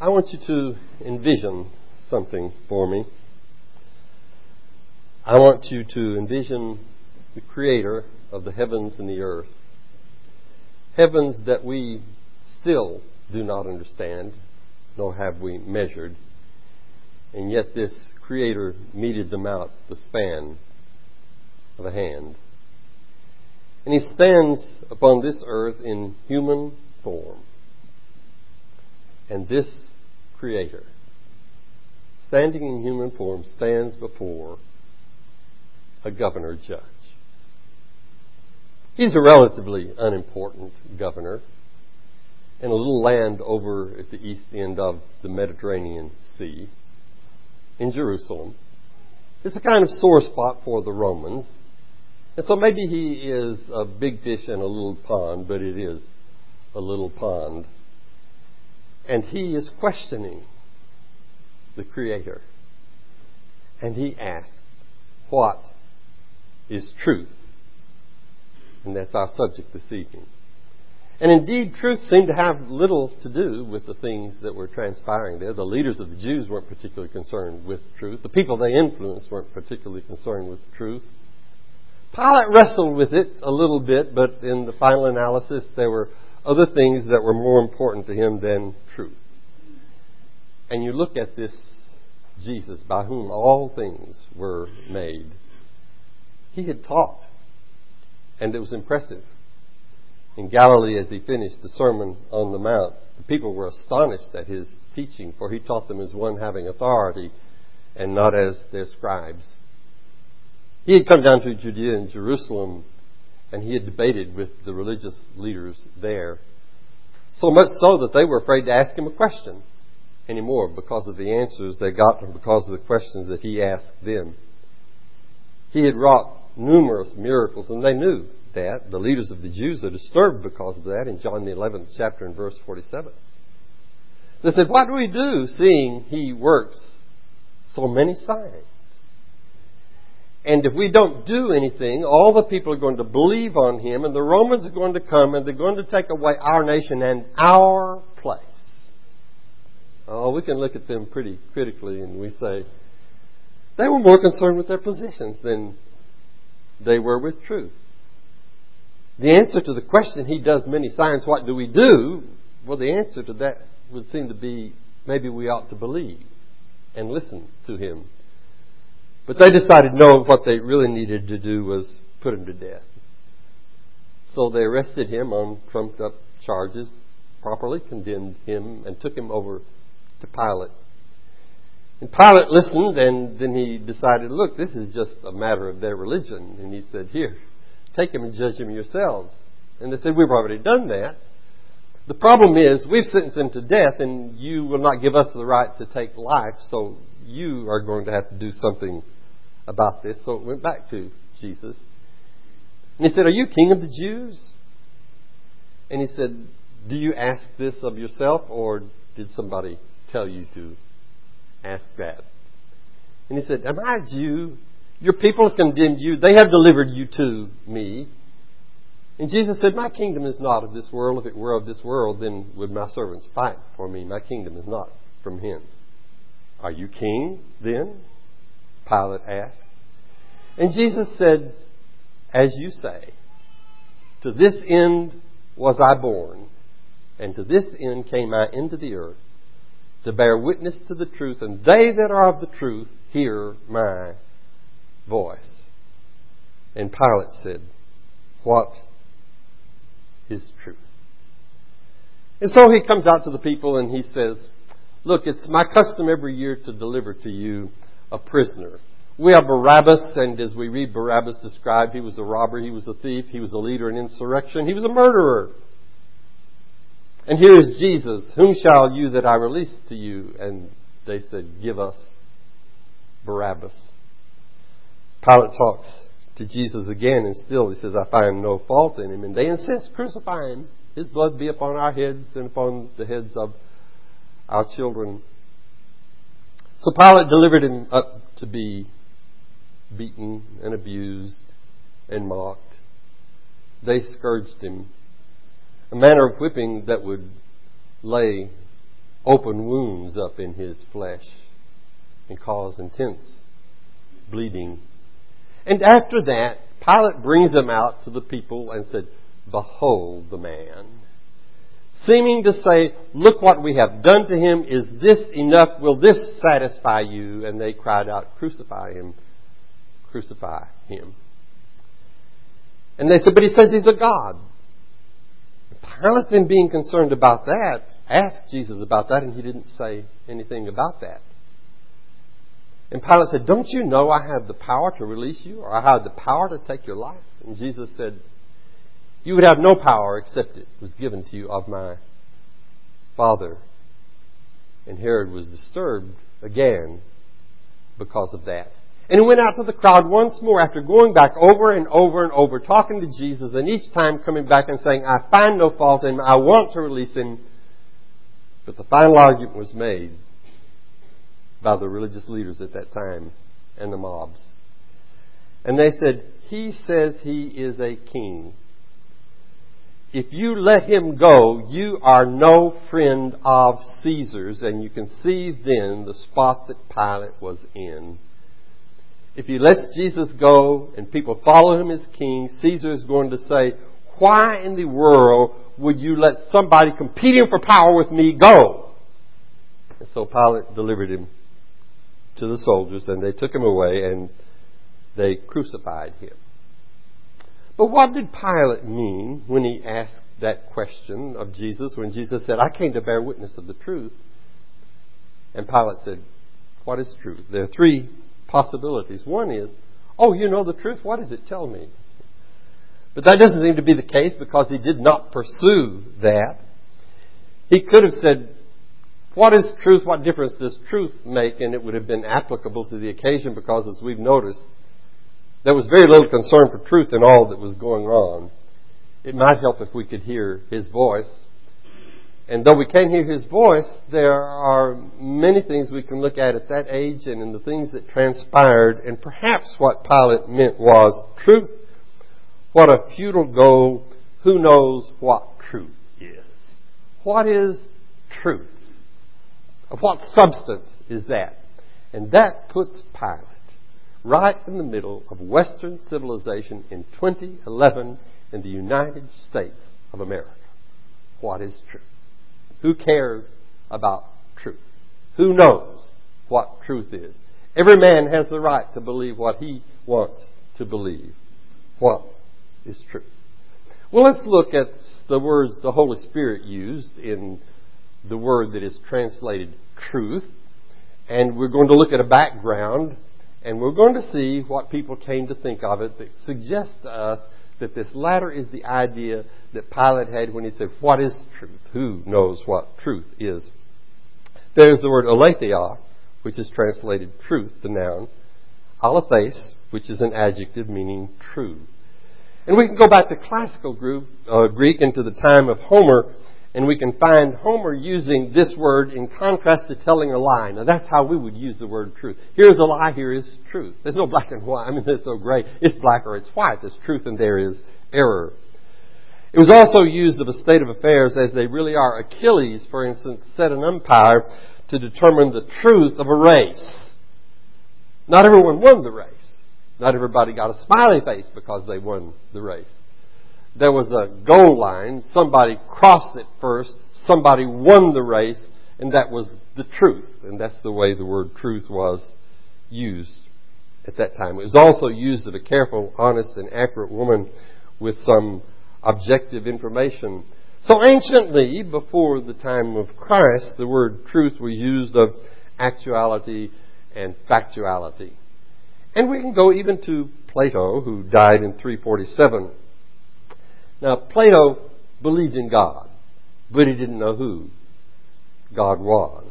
I want you to envision something for me. I want you to envision the Creator of the heavens and the earth. Heavens that we still do not understand, nor have we measured. And yet this Creator meted them out the span of a hand. And He stands upon this earth in human form. And this Creator, standing in human form, stands before a governor judge. He's a relatively unimportant governor in a little land over at the east end of the Mediterranean Sea in Jerusalem. It's a kind of sore spot for the Romans. And so maybe he is a big fish in a little pond, but it is a little pond. And he is questioning the Creator. And he asks, what is truth? And that's our subject this evening. And indeed, truth seemed to have little to do with the things that were transpiring there. The leaders of the Jews weren't particularly concerned with truth. The people they influenced weren't particularly concerned with truth. Pilate wrestled with it a little bit, but in the final analysis, there were other things that were more important to him than truth. And you look at this Jesus, by whom all things were made. He had taught, and it was impressive. In Galilee, as he finished the Sermon on the Mount, the people were astonished at his teaching, for he taught them as one having authority and not as their scribes. He had come down to Judea and Jerusalem, and he had debated with the religious leaders there, so much so that they were afraid to ask him a question anymore because of the answers they got and because of the questions that he asked them. He had wrought numerous miracles, and they knew that. The leaders of the Jews are disturbed because of that in John the 11th chapter and verse 47. They said, what do we do seeing he works so many signs? And if we don't do anything, all the people are going to believe on him, and the Romans are going to come, and they're going to take away our nation and our place. Oh, we can look at them pretty critically, and we say, they were more concerned with their positions than they were with truth. The answer to the question, he does many signs, what do we do? Well, the answer to that would seem to be, maybe we ought to believe and listen to him. But they decided, no, what they really needed to do was put him to death. So they arrested him on trumped up charges, properly condemned him, and took him over to Pilate. And Pilate listened, and then he decided, look, this is just a matter of their religion. And he said, here, take him and judge him yourselves. And they said, we've already done that. The problem is, we've sentenced him to death, and you will not give us the right to take life, so you are going to have to do something about this. So it went back to Jesus. And he said, are you king of the Jews? And he said, do you ask this of yourself, or did somebody tell you to ask that? And he said, am I a Jew? Your people have condemned you. They have delivered you to me. And Jesus said, my kingdom is not of this world. If it were of this world, then would my servants fight for me. My kingdom is not from hence. Are you king then? Pilate asked. And Jesus said, as you say, to this end was I born, and to this end came I into the earth, to bear witness to the truth, and they that are of the truth hear my voice. And Pilate said, what is truth? And so he comes out to the people and he says, look, it's my custom every year to deliver to you a prisoner. We have Barabbas, and as we read Barabbas described, he was a robber, he was a thief, he was a leader in insurrection, he was a murderer. And here is Jesus, whom shall you that I release to you? And they said, give us Barabbas. Pilate talks to Jesus again, and still he says, I find no fault in him. And they insist, crucify him. His blood be upon our heads and upon the heads of our children. So Pilate delivered him up to be beaten and abused and mocked. They scourged him. A manner of whipping that would lay open wounds up in his flesh and cause intense bleeding. And after that, Pilate brings him out to the people and said, "Behold the man." Seeming to say, "Look what we have done to him. Is this enough? Will this satisfy you?" And they cried out, "Crucify him, crucify him." And they said, "But he says he's a god." Pilate, then being concerned about that, asked Jesus about that, and he didn't say anything about that. And Pilate said, "Don't you know I have the power to release you, or I have the power to take your life?" And Jesus said, "You would have no power except it was given to you of my Father." And Herod was disturbed again because of that. And he went out to the crowd once more after going back over and over and over, talking to Jesus, and each time coming back and saying, "I find no fault in him. I want to release him." But the final argument was made by the religious leaders at that time and the mobs. And they said, "He says he is a king. If you let him go, you are no friend of Caesar's." And you can see then the spot that Pilate was in. If he lets Jesus go and people follow him as king, Caesar is going to say, "Why in the world would you let somebody competing for power with me go?" And so Pilate delivered him to the soldiers, and they took him away and they crucified him. But what did Pilate mean when he asked that question of Jesus, when Jesus said, "I came to bear witness of the truth"? And Pilate said, "What is truth?" There are three possibilities. One is, "Oh, you know the truth? What does it tell me?" But that doesn't seem to be the case, because he did not pursue that. He could have said, "What is truth? What difference does truth make?" And it would have been applicable to the occasion, because as we've noticed, there was very little concern for truth in all that was going on. It might help if we could hear his voice. And though we can't hear his voice, there are many things we can look at that age and in the things that transpired. And perhaps what Pilate meant was truth. What a futile goal. Who knows what truth is? What is truth? Of what substance is that? And that puts Pilate right in the middle of Western civilization in 2011 in the United States of America. What is truth? Who cares about truth? Who knows what truth is? Every man has the right to believe what he wants to believe. What is truth? Well, let's look at the words the Holy Spirit used in the word that is translated truth. And we're going to look at a background, and we're going to see what people came to think of it that suggests to us that this latter is the idea that Pilate had when he said, "What is truth?" Who knows what truth is? There's the word aletheia, which is translated truth, the noun. Aletheis, which is an adjective meaning true. And we can go back to classical Greek into the time of Homer, and we can find Homer using this word in contrast to telling a lie. Now that's how we would use the word truth. Here's a lie, here is truth. There's no black and white. I mean, there's no gray. It's black or it's white. There's truth and there is error. It was also used of a state of affairs as they really are. Achilles, for instance, set an umpire to determine the truth of a race. Not everyone won the race. Not everybody got a smiley face because they won the race. There was a goal line. Somebody crossed it first. Somebody won the race. And that was the truth. And that's the way the word truth was used at that time. It was also used of a careful, honest, and accurate woman with some objective information. So anciently, before the time of Christ, the word truth was used of actuality and factuality. And we can go even to Plato, who died in 347. Now, Plato believed in God, but he didn't know who God was.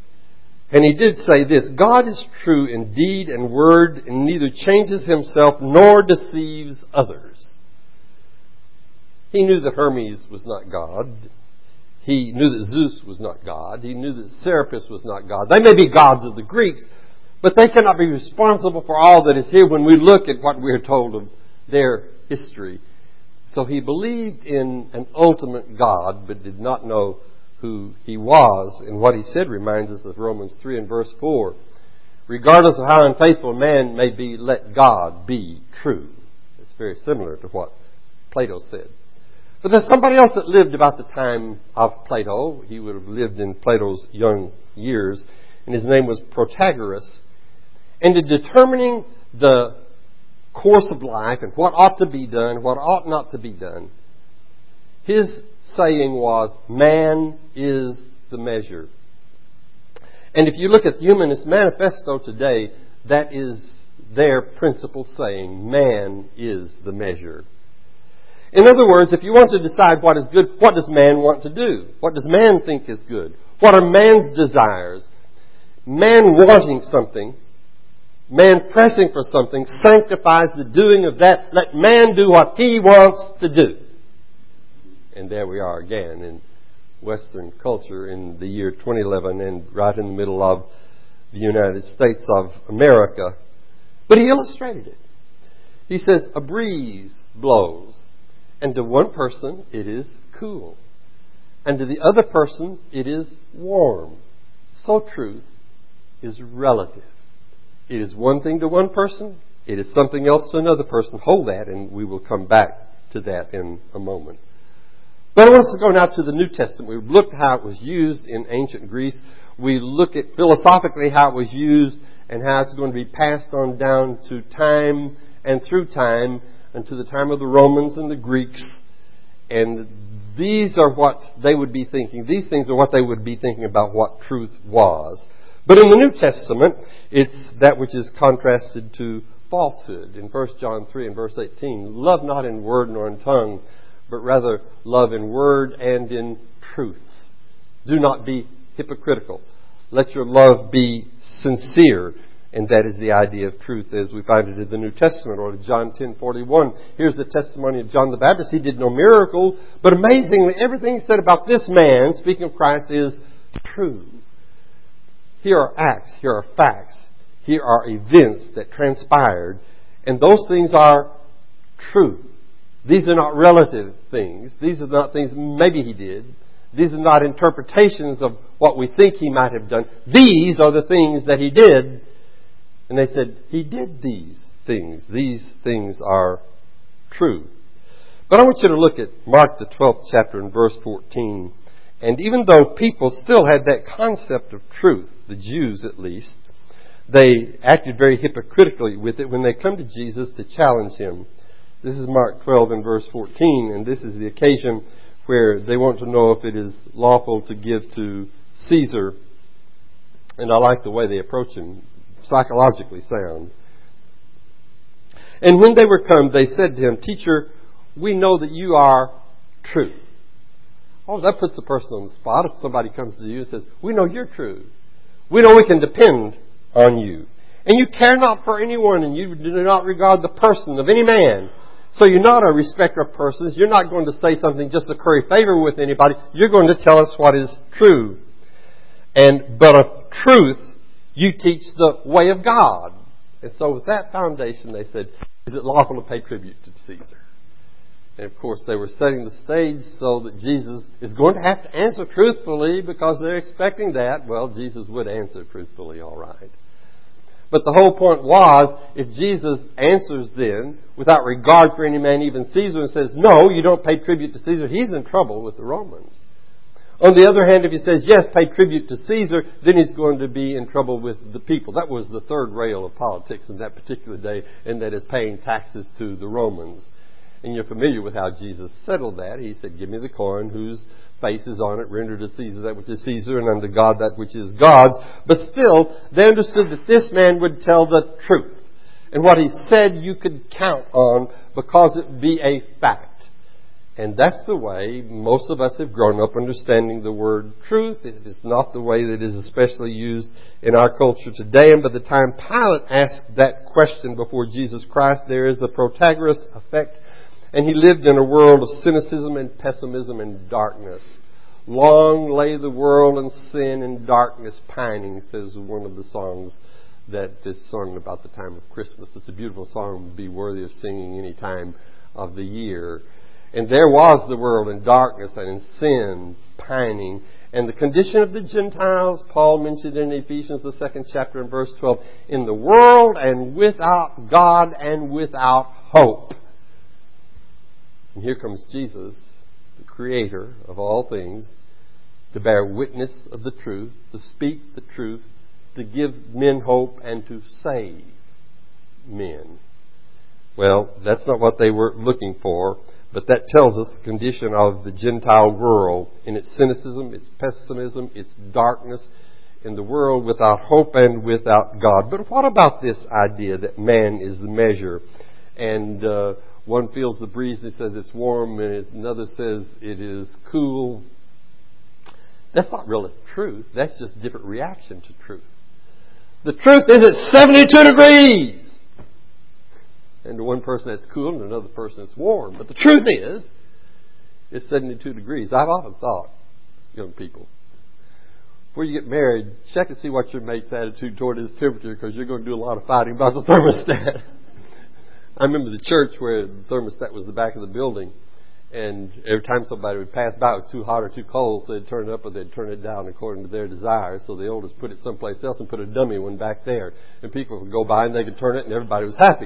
And he did say this: "God is true in deed and word, and neither changes himself nor deceives others." He knew that Hermes was not God. He knew that Zeus was not God. He knew that Serapis was not God. They may be gods of the Greeks, but they cannot be responsible for all that is here when we look at what we are told of their history. So he believed in an ultimate God, but did not know who he was. And what he said reminds us of Romans 3 and verse 4. Regardless of how unfaithful man may be, let God be true. It's very similar to what Plato said. But there's somebody else that lived about the time of Plato. He would have lived in Plato's young years. And his name was Protagoras. And in determining the course of life and what ought to be done, what ought not to be done, his saying was, man is the measure. And if you look at the Humanist Manifesto today, that is their principal saying, man is the measure. In other words, if you want to decide what is good, what does man want to do? What does man think is good? What are man's desires? Man wanting something, man pressing for something, sanctifies the doing of that. Let man do what he wants to do. And there we are again in Western culture in the year 2011 and right in the middle of the United States of America. But he illustrated it. He says, a breeze blows, and to one person it is cool, and to the other person it is warm. So truth is relative. It is one thing to one person, it is something else to another person. Hold that, and we will come back to that in a moment. But I want us to go now to the New Testament. We've looked at how it was used in ancient Greece. We look at philosophically how it was used and how it's going to be passed on down to time and through time and to the time of the Romans and the Greeks. And these are what they would be thinking. These things are what they would be thinking about what truth was. But in the New Testament, it's that which is contrasted to falsehood. In 1 John 3 and verse 18, love not in word nor in tongue, but rather love in word and in truth. Do not be hypocritical. Let your love be sincere. And that is the idea of truth as we find it in the New Testament. Or John 10:41. Here's the testimony of John the Baptist. He did no miracle, but amazingly, everything he said about this man, speaking of Christ, is true. Here are acts, here are facts, here are events that transpired, and those things are true. These are not relative things. These are not things maybe he did. These are not interpretations of what we think he might have done. These are the things that he did. And they said, he did these things. These things are true. But I want you to look at Mark the 12th chapter and verse 14. And even though people still had that concept of truth, the Jews at least, they acted very hypocritically with it when they come to Jesus to challenge him. This is Mark 12 and verse 14, and this is the occasion where they want to know if it is lawful to give to Caesar. And I like the way they approach him, psychologically sound. And when they were come, they said to him, Teacher, we know that you are true. Oh, that puts the person on the spot. If somebody comes to you and says, we know you're true. We know we can depend on you. And you care not for anyone, and you do not regard the person of any man. So you're not a respecter of persons. You're not going to say something just to curry favor with anybody. You're going to tell us what is true. But of truth, you teach the way of God. And so with that foundation, they said, is it lawful to pay tribute to Caesar? And of course, they were setting the stage so that Jesus is going to have to answer truthfully because they're expecting that. Well, Jesus would answer truthfully, all right. But the whole point was, if Jesus answers then, without regard for any man, even Caesar, and says, no, you don't pay tribute to Caesar, he's in trouble with the Romans. On the other hand, if he says, yes, pay tribute to Caesar, then he's going to be in trouble with the people. That was the third rail of politics in that particular day, and that is paying taxes to the Romans. And you're familiar with how Jesus settled that. He said, give me the coin whose face is on it, render to Caesar that which is Caesar, and unto God that which is God's. But still, they understood that this man would tell the truth. And what he said you could count on because it would be a fact. And that's the way most of us have grown up understanding the word truth. It is not the way that it is especially used in our culture today. And by the time Pilate asked that question before Jesus Christ, there is the Protagoras effect. And he lived in a world of cynicism and pessimism and darkness. Long lay the world in sin and darkness pining, says one of the songs that is sung about the time of Christmas. It's a beautiful song, would be worthy of singing any time of the year. And there was the world in darkness and in sin, pining. And the condition of the Gentiles, Paul mentioned in Ephesians, the 2nd chapter and verse 12, in the world and without God and without hope. And here comes Jesus, the Creator of all things, to bear witness of the truth, to speak the truth, to give men hope, and to save men. Well, that's not what they were looking for, but that tells us the condition of the Gentile world in its cynicism, its pessimism, its darkness, in the world without hope and without God. But what about this idea that man is the measure? And one feels the breeze and says it's warm, and another says it is cool. That's not really truth. That's just different reaction to truth. The truth is it's 72 degrees. And to one person that's cool and another person that's warm. But the truth is, it's 72 degrees. I've often thought, young people, before you get married, check and see what your mate's attitude toward his temperature, because you're going to do a lot of fighting about the thermostat. I remember the church where the thermostat was the back of the building, and every time somebody would pass by, it was too hot or too cold, so they'd turn it up or they'd turn it down according to their desires. So the oldest put it someplace else and put a dummy one back there. And people would go by and they could turn it and everybody was happy.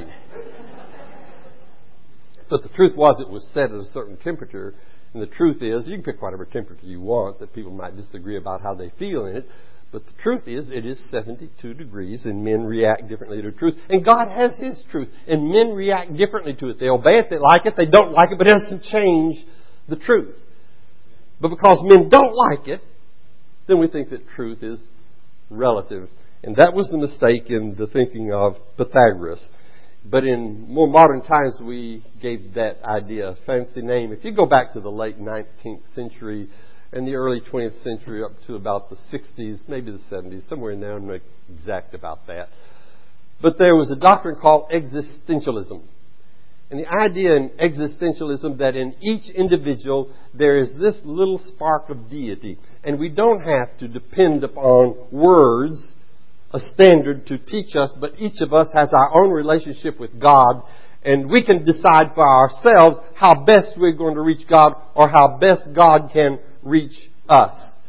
But the truth was it was set at a certain temperature. And the truth is, you can pick whatever temperature you want, that people might disagree about how they feel in it. But the truth is, it is 72 degrees, and men react differently to truth. And God has His truth, and men react differently to it. They obey it, they like it, they don't like it, but it doesn't change the truth. But because men don't like it, then we think that truth is relative. And that was the mistake in the thinking of Pythagoras. But in more modern times, we gave that idea a fancy name. If you go back to the late 19th century and the early 20th century up to about the 60s, maybe the 70s, somewhere in there, I'm not exact about that. But there was a doctrine called existentialism. And the idea in existentialism that in each individual there is this little spark of deity. And we don't have to depend upon words, a standard to teach us, but each of us has our own relationship with God, and we can decide for ourselves how best we're going to reach God or how best God can reach us.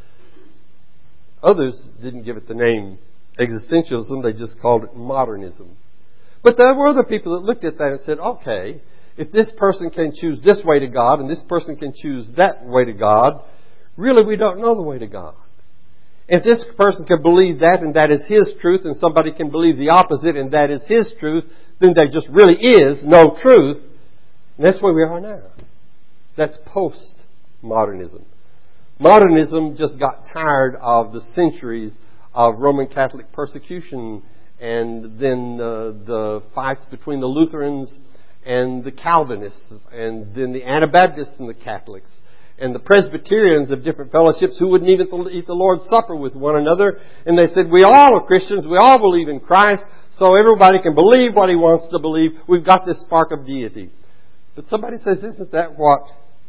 Others didn't give it the name existentialism, they just called it modernism. But there were other people that looked at that and said, okay, if this person can choose this way to God and this person can choose that way to God, really we don't know the way to God. If this person can believe that and that is his truth, and somebody can believe the opposite and that is his truth, then there just really is no truth. And that's where we are now. That's post-modernism. Modernism just got tired of the centuries of Roman Catholic persecution and then the fights between the Lutherans and the Calvinists and then the Anabaptists and the Catholics. And the Presbyterians of different fellowships who wouldn't even eat the Lord's Supper with one another. And they said, we all are Christians, we all believe in Christ, so everybody can believe what he wants to believe. We've got this spark of deity. But somebody says, isn't that what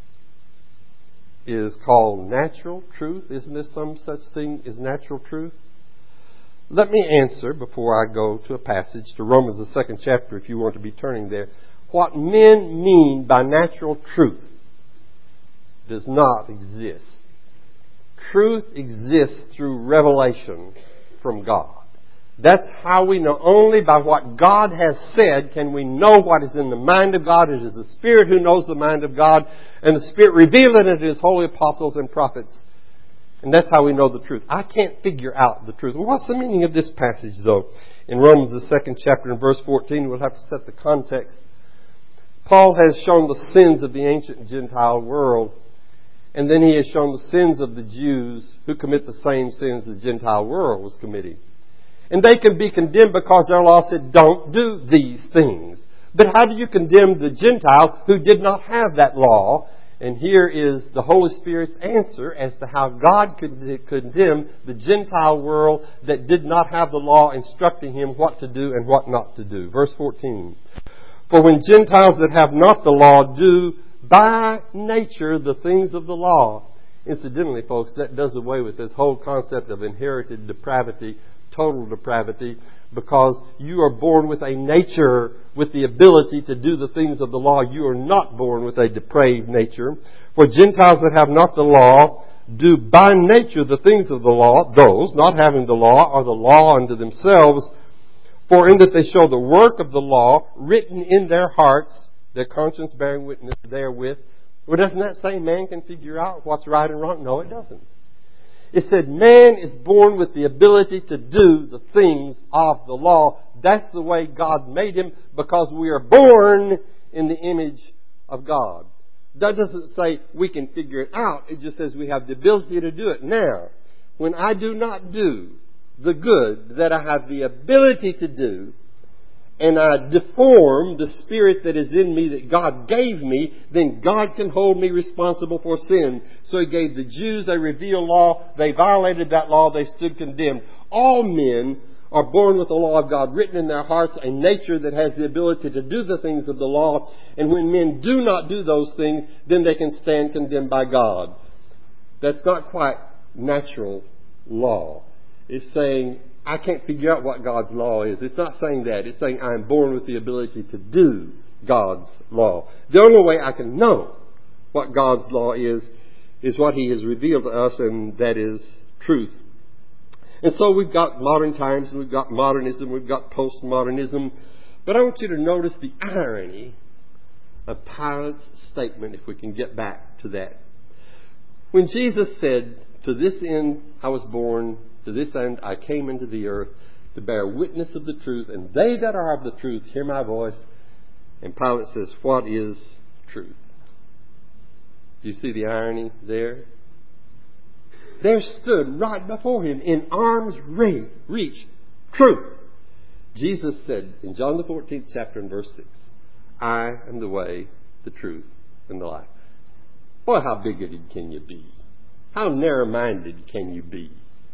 is called natural truth? Isn't there some such thing as natural truth? Let me answer before I go to a passage, to Romans the 2nd chapter, if you want to be turning there. What men mean by natural truth does not exist. Truth exists through revelation from God. That's how we know. Only by what God has said can we know what is in the mind of God. It is the Spirit who knows the mind of God, and the Spirit revealed it to His holy apostles and prophets. And that's how we know the truth. I can't figure out the truth. Well, what's the meaning of this passage, though? In Romans the 2nd chapter and verse 14, we'll have to set the context. Paul has shown the sins of the ancient Gentile world. And then he has shown the sins of the Jews who commit the same sins the Gentile world was committing. And they can be condemned because their law said, don't do these things. But how do you condemn the Gentile who did not have that law? And here is the Holy Spirit's answer as to how God could condemn the Gentile world that did not have the law instructing him what to do and what not to do. Verse 14. For when Gentiles that have not the law do by nature the things of the law. Incidentally, folks, that does away with this whole concept of inherited depravity, total depravity, because you are born with a nature with the ability to do the things of the law. You are not born with a depraved nature. For Gentiles that have not the law do by nature the things of the law. Those, not having the law, are the law unto themselves. For in that they show the work of the law written in their hearts, their conscience bearing witness therewith. Well, doesn't that say man can figure out what's right and wrong? No, it doesn't. It said man is born with the ability to do the things of the law. That's the way God made him, because we are born in the image of God. That doesn't say we can figure it out. It just says we have the ability to do it. Now, when I do not do the good that I have the ability to do, and I deform the spirit that is in me that God gave me, then God can hold me responsible for sin. So He gave the Jews a revealed law. They violated that law. They stood condemned. All men are born with the law of God written in their hearts, a nature that has the ability to do the things of the law. And when men do not do those things, then they can stand condemned by God. That's not quite natural law. It's saying, I can't figure out what God's law is. It's not saying that. It's saying I'm born with the ability to do God's law. The only way I can know what God's law is what He has revealed to us, and that is truth. And so we've got modern times, and we've got modernism, we've got postmodernism. But I want you to notice the irony of Pilate's statement, if we can get back to that. When Jesus said, to this end I was born, to this end I came into the earth, to bear witness of the truth, and they that are of the truth hear my voice. And Pilate says, what is truth? Do you see the irony there? There stood right before him in arm's reach, truth. Jesus said in John the 14th chapter and verse 6, I am the way, the truth, and the life. Boy, how bigoted can you be? How narrow-minded can you be?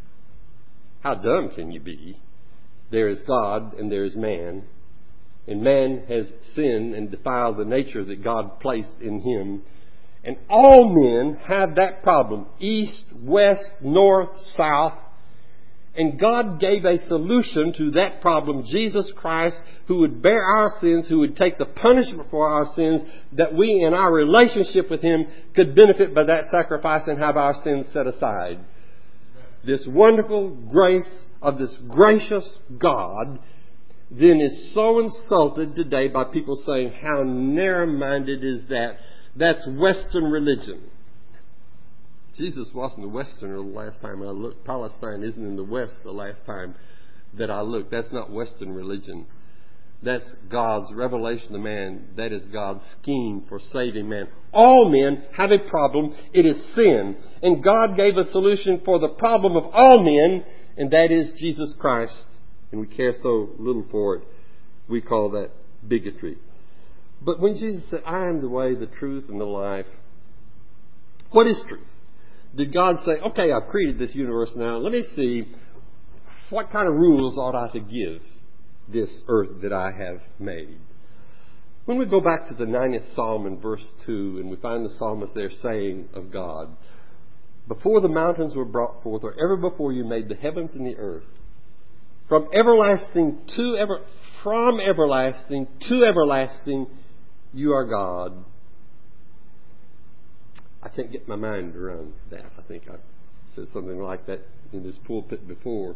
How dumb can you be? There is God and there is man. And man has sinned and defiled the nature that God placed in him. And all men have that problem. East, west, north, south. And God gave a solution to that problem. Jesus Christ, who would bear our sins, who would take the punishment for our sins, that we in our relationship with Him could benefit by that sacrifice and have our sins set aside. This wonderful grace of this gracious God then is so insulted today by people saying, how narrow-minded is that? That's Western religion. Jesus wasn't a Westerner the last time I looked. Palestine isn't in the West the last time that I looked. That's not Western religion. That's God's revelation to man. That is God's scheme for saving man. All men have a problem. It is sin. And God gave a solution for the problem of all men, and that is Jesus Christ. And we care so little for it. We call that bigotry. But when Jesus said, I am the way, the truth, and the life, what is truth? Did God say, okay, I've created this universe now. Let me see what kind of rules ought I to give this earth that I have made. When we go back to the 90th Psalm in verse 2, and we find the psalmist there saying of God, before the mountains were brought forth, or ever before you made the heavens and the earth, from everlasting, you are God. I can't get my mind around that. I think I've said something like that in this pulpit before.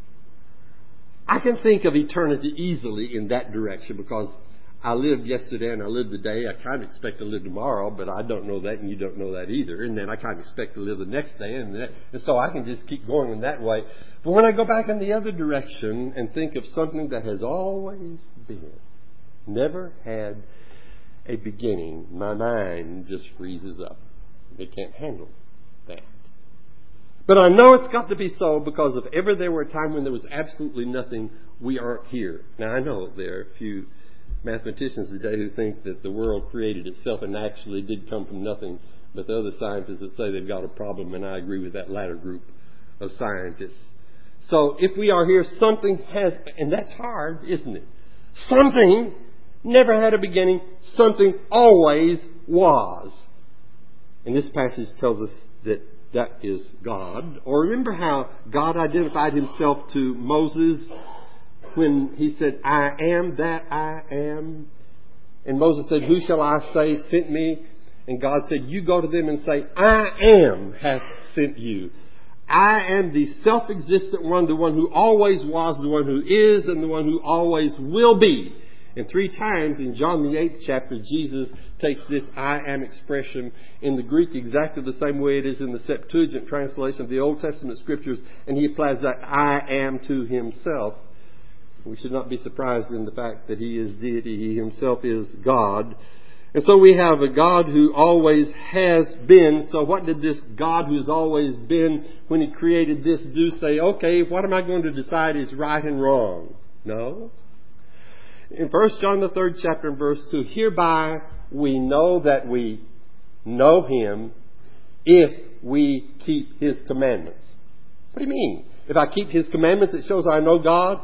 I can think of eternity easily in that direction because I lived yesterday and I lived today. I kind of expect to live tomorrow, but I don't know that and you don't know that either. And then I kind of expect to live the next day. And so I can just keep going in that way. But when I go back in the other direction and think of something that has always been, never had a beginning, my mind just freezes up. It can't handle that. But I know it's got to be so because if ever there were a time when there was absolutely nothing, we aren't here. Now I know there are a few mathematicians today who think that the world created itself and actually did come from nothing, but the other scientists that say they've got a problem, and I agree with that latter group of scientists. So if we are here, something has, and that's hard, isn't it? Something never had a beginning, something always was. And this passage tells us that that is God. Or remember how God identified Himself to Moses when he said, I am that I am. And Moses said, who shall I say sent me? And God said, you go to them and say, I am hath sent you. I am the self-existent one, the one who always was, the one who is, and the one who always will be. And 3 times in John the 8th chapter, Jesus takes this I am expression in the Greek exactly the same way it is in the Septuagint translation of the Old Testament scriptures, and he applies that I am to himself. We should not be surprised in the fact that he is deity. He himself is God. And so we have a God who always has been. So what did this God who's always been, when he created this, do? Say, okay, what am I going to decide is right and wrong? No. In 1 John the 3rd chapter and verse 2, hereby we know that we know him if we keep his commandments. What do you mean? If I keep his commandments, it shows I know God?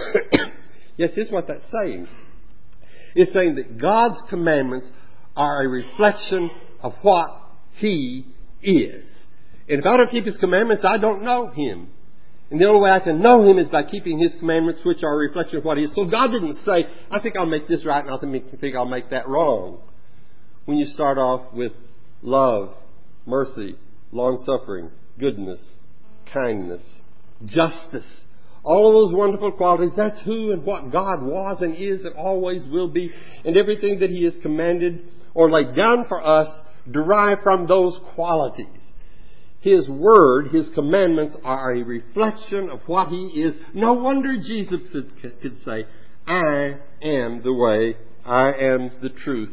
Yes, here's what that's saying. It's saying that God's commandments are a reflection of what he is. And if I don't keep his commandments, I don't know him. And the only way I can know him is by keeping his commandments, which are a reflection of what he is. So God didn't say, I think I'll make this right and I think I'll make that wrong. When you start off with love, mercy, long-suffering, goodness, kindness, justice, all of those wonderful qualities, that's who and what God was and is and always will be. And everything that he has commanded or laid down for us derive from those qualities. His word, his commandments are a reflection of what he is. No wonder Jesus could say, I am the way, I am the truth,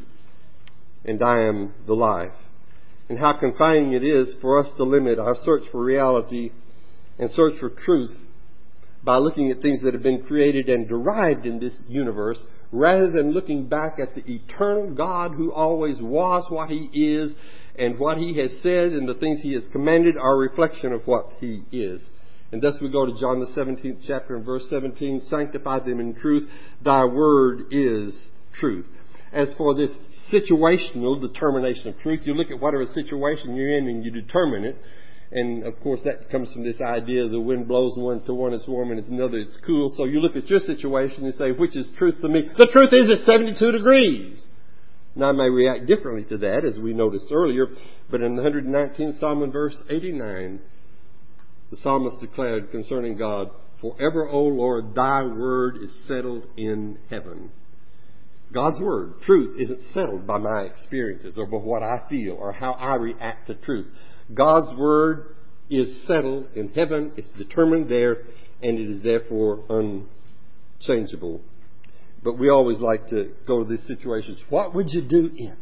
and I am the life. And how confining it is for us to limit our search for reality and search for truth by looking at things that have been created and derived in this universe, rather than looking back at the eternal God who always was what he is, and what he has said and the things he has commanded are a reflection of what he is. And thus we go to John the 17th chapter and verse 17, sanctify them in truth, thy word is truth. As for this situational determination of truth, you look at whatever situation you're in and you determine it. And of course that comes from this idea the wind blows to one it's warm and it's another it's cool. So you look at your situation and say, which is truth to me? The truth is it's 72 degrees. Now I may react differently to that, as we noticed earlier, but in the 119th Psalm in verse 89, the psalmist declared concerning God, forever, O Lord, thy word is settled in heaven. God's word, truth, isn't settled by my experiences or by what I feel or how I react to truth. God's word is settled in heaven, it's determined there, and it is therefore unchangeable. But we always like to go to these situations. What would you do if?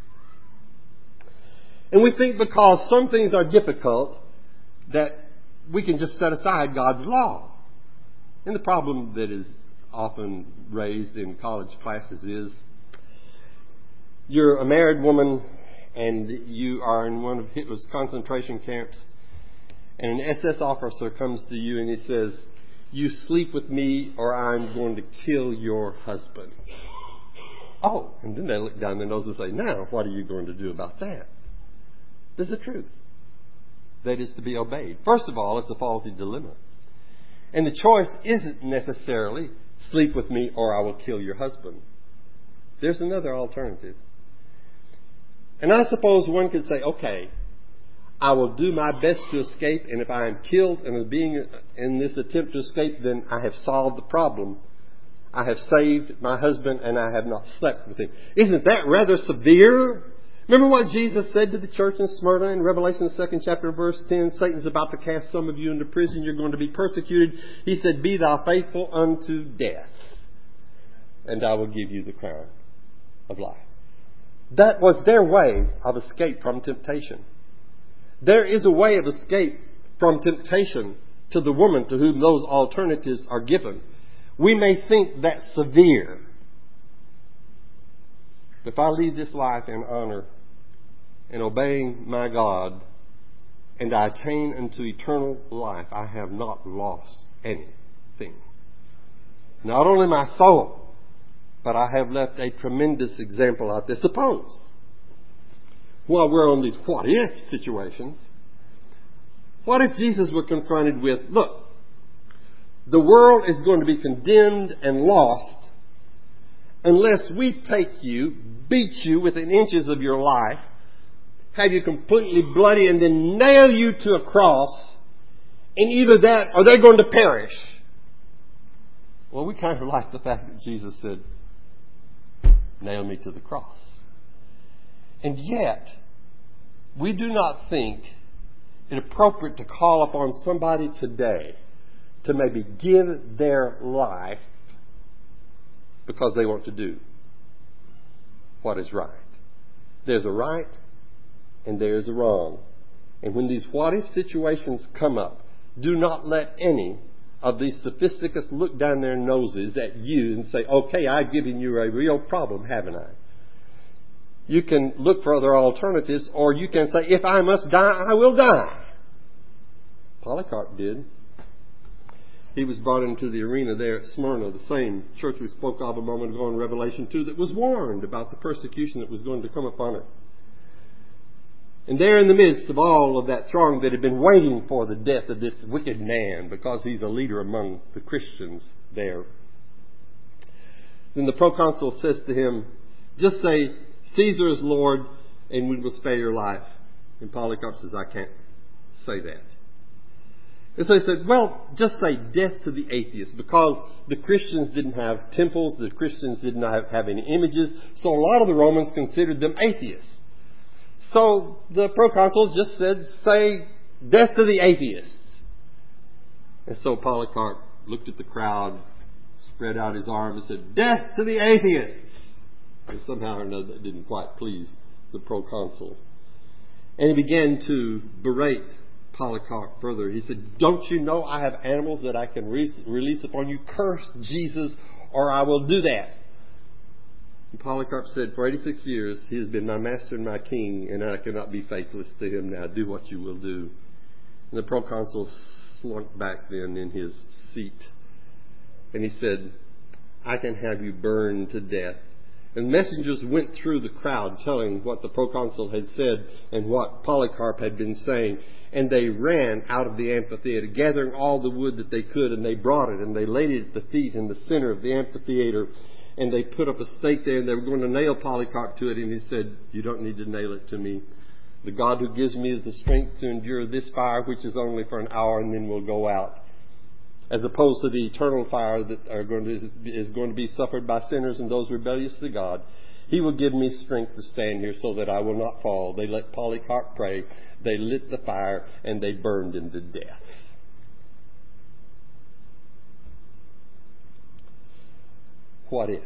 And we think because some things are difficult that we can just set aside God's law. And the problem that is often raised in college classes is you're a married woman and you are in one of Hitler's concentration camps, and an SS officer comes to you and he says, you sleep with me or I'm going to kill your husband. Oh, and then they look down their nose and say, now, what are you going to do about that? There's a truth that is to be obeyed. First of all, it's a faulty dilemma. And the choice isn't necessarily sleep with me or I will kill your husband. There's another alternative. And I suppose one could say, okay, I will do my best to escape, and if I am killed and being in this attempt to escape, then I have solved the problem. I have saved my husband and I have not slept with him. Isn't that rather severe? Remember what Jesus said to the church in Smyrna in Revelation 2nd chapter verse 10? Satan's about to cast some of you into prison. You're going to be persecuted. He said, be thou faithful unto death, and I will give you the crown of life. That was their way of escape from temptation. There is a way of escape from temptation to the woman to whom those alternatives are given. We may think that's severe. If I lead this life in honor and obeying my God, and I attain unto eternal life, I have not lost anything. Not only my soul, but I have left a tremendous example out there. Suppose, while we're on these what-if situations, what if Jesus were confronted with, look, the world is going to be condemned and lost unless we take you, beat you within inches of your life, have you completely bloody, and then nail you to a cross, and either that or they're going to perish. Well, we kind of like the fact that Jesus said, nail me to the cross. And yet, we do not think it appropriate to call upon somebody today to maybe give their life because they want to do what is right. There's a right and there's a wrong. And when these what-if situations come up, do not let any of these sophisticates look down their noses at you and say, okay, I've given you a real problem, haven't I? You can look for other alternatives, or you can say, if I must die, I will die. Polycarp did. He was brought into the arena there at Smyrna, the same church we spoke of a moment ago in Revelation 2, that was warned about the persecution that was going to come upon it. And there in the midst of all of that throng that had been waiting for the death of this wicked man, because he's a leader among the Christians there, then the proconsul says to him, just say, Caesar is Lord, and we will spare your life. And Polycarp says, I can't say that. And so he said, well, just say death to the atheists, because the Christians didn't have temples, the Christians did not have any images, so a lot of the Romans considered them atheists. So the proconsul just said, say death to the atheists. And so Polycarp looked at the crowd, spread out his arm and said, death to the atheists. And somehow or another that didn't quite please the proconsul. And he began to berate Polycarp further. He said, don't you know I have animals that I can release upon you? Curse Jesus or I will do that. And Polycarp said, for 86 years he has been my master and my king, and I cannot be faithless to him now. Do what you will do. And the proconsul slunk back then in his seat. And he said, I can have you burned to death. And messengers went through the crowd telling what the proconsul had said and what Polycarp had been saying. And they ran out of the amphitheater, gathering all the wood that they could, and they brought it, and they laid it at the feet in the center of the amphitheater. And they put up a stake there, and they were going to nail Polycarp to it. And he said, you don't need to nail it to me. The God who gives me the strength to endure this fire, which is only for an hour, and then will go out. As opposed to the eternal fire that is going to be suffered by sinners and those rebellious to God. He will give me strength to stand here so that I will not fall. They let Polycarp pray. They lit the fire and they burned him to death. What if?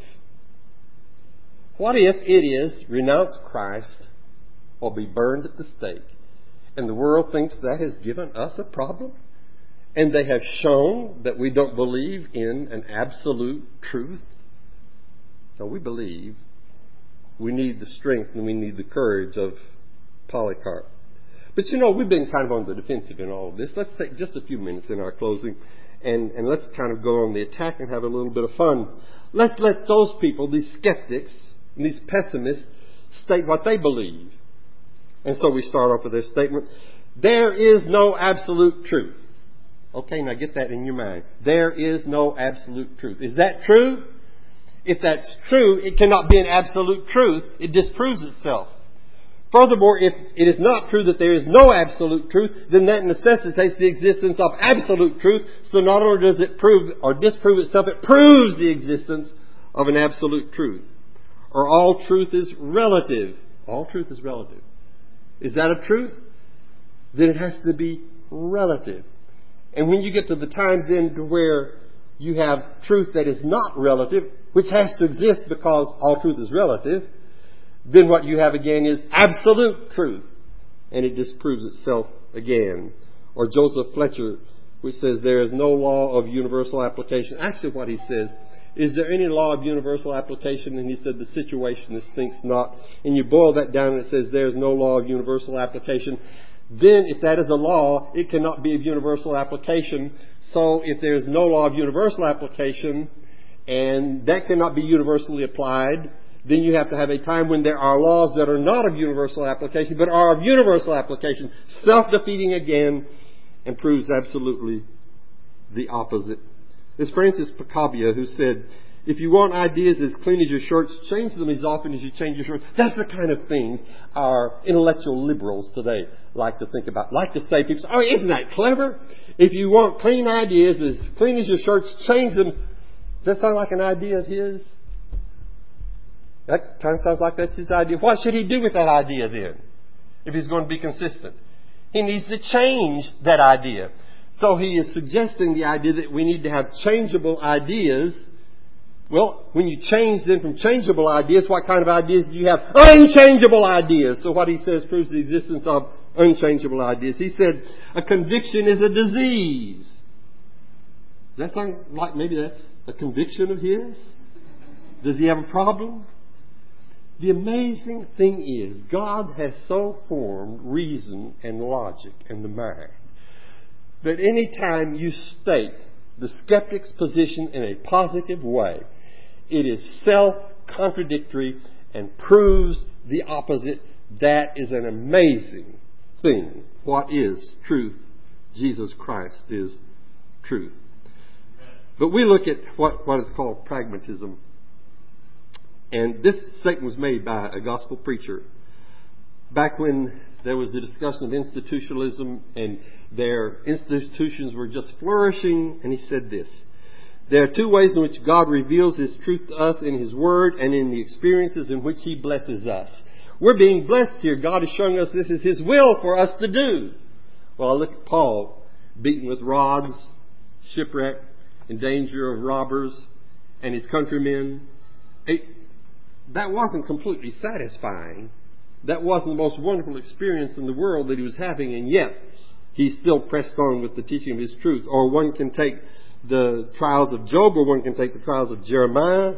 What if it is renounce Christ or be burned at the stake, and the world thinks that has given us a problem? And they have shown that we don't believe in an absolute truth? No, we believe. We need the strength and we need the courage of Polycarp. But you know, we've been kind of on the defensive in all of this. Let's take just a few minutes in our closing and let's kind of go on the attack and have a little bit of fun. Let's let those people, these skeptics and these pessimists, state what they believe. And so we start off with their statement. There is no absolute truth. Okay, now get that in your mind. There is no absolute truth. Is that true? If that's true, it cannot be an absolute truth. It disproves itself. Furthermore, if it is not true that there is no absolute truth, then that necessitates the existence of absolute truth. So not only does it prove or disprove itself, it proves the existence of an absolute truth. Or all truth is relative. All truth is relative. Is that a truth? Then it has to be relative. And when you get to the time then to where you have truth that is not relative, which has to exist because all truth is relative, then what you have again is absolute truth. And it disproves itself again. Or Joseph Fletcher, which says there is no law of universal application. Actually what he says, is there any law of universal application? And he said the situationist thinks not. And you boil that down and it says there is no law of universal application. Then if that is a law, it cannot be of universal application. So if there is no law of universal application, and that cannot be universally applied, then you have to have a time when there are laws that are not of universal application, but are of universal application. Self-defeating again, and proves absolutely the opposite. It's Francis Pacabia who said, if you want ideas as clean as your shirts, change them as often as you change your shirts. That's the kind of things our intellectual liberals today like to think about. Like to say, people say, oh, isn't that clever? If you want clean ideas as clean as your shirts, change them. Does that sound like an idea of his? That kind of sounds like that's his idea. What should he do with that idea then, if he's going to be consistent? He needs to change that idea. So he is suggesting the idea that we need to have changeable ideas. Well, when you change them from changeable ideas, what kind of ideas do you have? Unchangeable ideas. So what he says proves the existence of unchangeable ideas. He said, a conviction is a disease. Does that sound like maybe that's a conviction of his? Does he have a problem? The amazing thing is, God has so formed reason and logic in the mind that any time you state the skeptic's position in a positive way, it is self-contradictory and proves the opposite. That is an amazing thing. What is truth? Jesus Christ is truth. But we look at what is called pragmatism. And this statement was made by a gospel preacher back when there was the discussion of institutionalism and their institutions were just flourishing. And he said this: there are two ways in which God reveals His truth to us, in His Word and in the experiences in which He blesses us. We're being blessed here. God is showing us this is His will for us to do. Well, I look at Paul, beaten with rods, shipwrecked, in danger of robbers, and his countrymen. That wasn't completely satisfying. That wasn't the most wonderful experience in the world that he was having, and yet he still pressed on with the teaching of his truth. Or one can take the trials of Job, or one can take the trials of Jeremiah.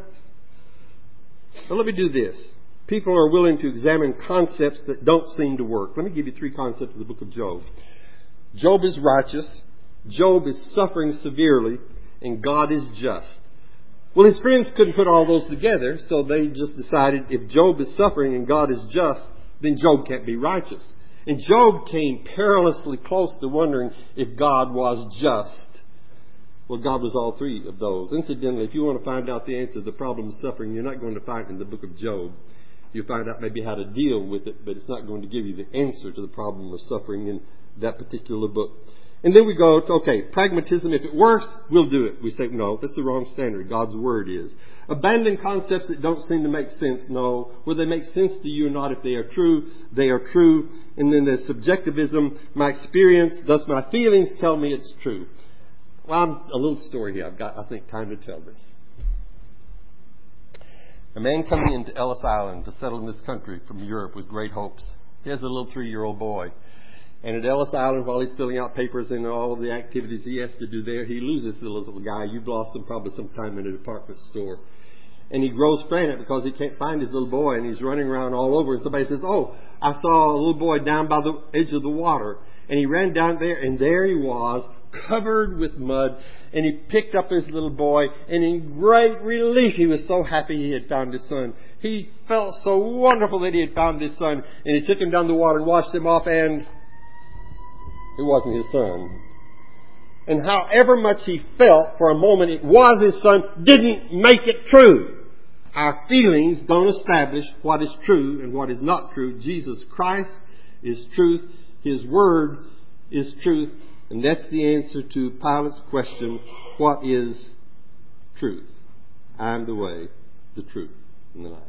Now let me do this. People are willing to examine concepts that don't seem to work. Let me give you three concepts of the book of Job. Job is righteous. Job is suffering severely. And God is just. Well, his friends couldn't put all those together, so they just decided if Job is suffering and God is just, then Job can't be righteous. And Job came perilously close to wondering if God was just. Well, God was all three of those. Incidentally, if you want to find out the answer to the problem of suffering, you're not going to find it in the book of Job. You'll find out maybe how to deal with it, but it's not going to give you the answer to the problem of suffering in that particular book. And then we go to, okay, pragmatism, if it works, we'll do it. We say, no, that's the wrong standard. God's Word is. Abandon concepts that don't seem to make sense. No. Whether they make sense to you or not, if they are true, they are true. And then there's subjectivism. My experience, thus my feelings tell me it's true. Well, a little story here. I've got, I think, time to tell this. A man coming into Ellis Island to settle in this country from Europe with great hopes. He has a little 3-year-old boy. And at Ellis Island, while he's filling out papers and all of the activities he has to do there, he loses this little guy. You've lost him probably sometime in a department store. And he grows frantic because he can't find his little boy, and he's running around all over. And somebody says, oh, I saw a little boy down by the edge of the water. And he ran down there, and there he was, covered with mud. And he picked up his little boy, and in great relief, he was so happy he had found his son. He felt so wonderful that he had found his son. And he took him down the water and washed him off, and it wasn't his son. And however much he felt for a moment it was his son didn't make it true. Our feelings don't establish what is true and what is not true. Jesus Christ is truth. His Word is truth. And that's the answer to Pilate's question, what is truth? I am the way, the truth, and the life.